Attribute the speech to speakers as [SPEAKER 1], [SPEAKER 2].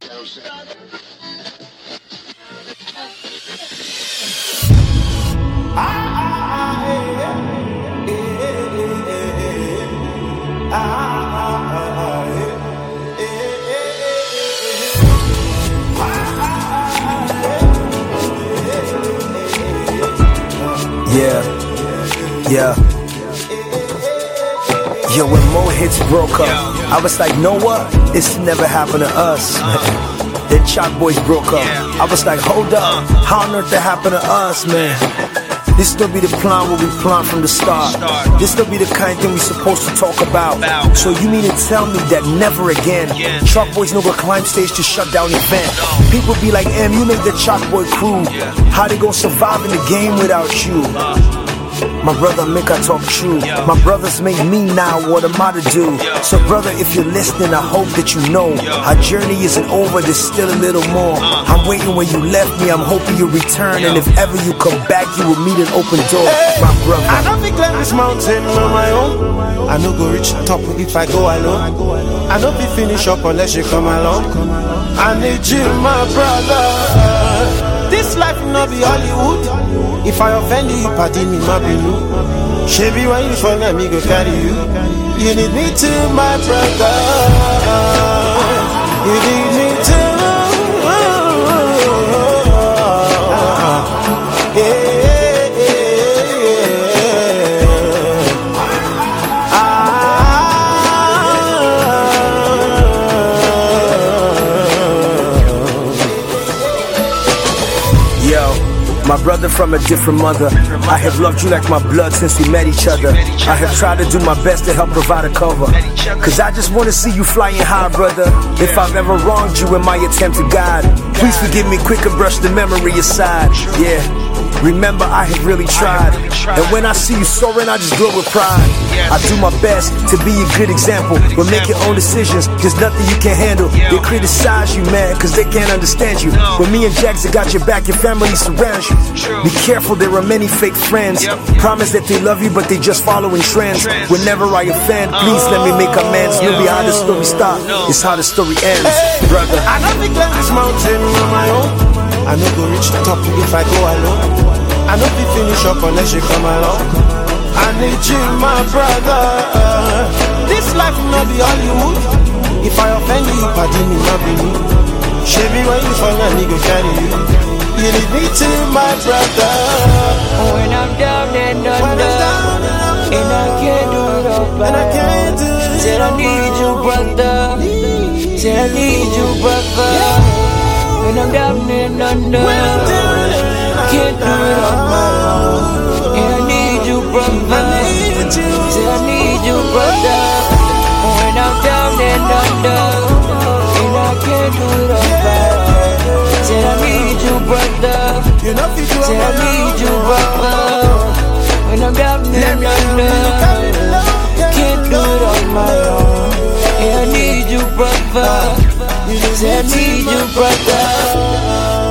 [SPEAKER 1] Yeah. Yo, when Mo Hits broke up, I was like, know what? It's never happened to us. Then Chalk Boys broke up. I was like, hold up, how on earth that happened to us, man? This still be the plan what we planned from the start. This still be the kind of thing we supposed to talk about. So you mean to tell me that never again Chalk Boys no go climb stage to shut down event? People be like, you make the Chalk Boy crew. How they gonna survive in the game without you? My brother make I talk true. My brothers make me now what am I to do? So brother, if you're listening, I hope that you know our journey isn't over, there's still a little more. I'm waiting where you left me, I'm hoping you return. And if ever you come back, you will meet an open door. My brother,
[SPEAKER 2] I don't think climb this mountain on my own. I no go reach the top if I go alone. I don't be finish up unless you come along. I need you, my brother. This life will not be Hollywood. If I offend you, pardon me, my binu. Shabby, when you fall, let me go carry you. You need me too, my brother. You need me too.
[SPEAKER 1] My brother from a different mother. I have loved you like my blood since we met each other. I have tried to do my best to help provide a cover, cause I just wanna see you flying high, brother. If I've ever wronged you in my attempt to guide, please forgive me quick and brush the memory aside. Yeah, remember I have really tried. And when I see you soaring, I just glow with pride. I do my best to be a good example, but make your own decisions, there's nothing you can handle. They criticize you, man, cause they can't understand you. When me and Jags got your back, your family surrounds you. Be careful, there are many fake friends. Promise that they love you, but they just following trends. Whenever I offend, please let me make amends. No be how the story starts, it's how the story ends, brother.
[SPEAKER 2] I don't think climb this mountain on my own. I no go reach the top if I go alone. I no be finish up unless you come along. I need you, my brother. This life will not be Hollywood. If I offend you, pardon me, my binu. Shabby, when you fall, let me go carry you. You need me too, my brother.
[SPEAKER 3] When I'm down and under, and I can't do it all by myself. Said I need you, brother. Said I need you, brother. When I'm down and under, can't do it on my own. And I need you, brother. Said I need you, brother. When I'm down and under, and I can't do it on my own. Said I need you, brother. Said I need you, brother. When I'm down and under, can't do it on my own. And I need you, brother. Said I need you, brother.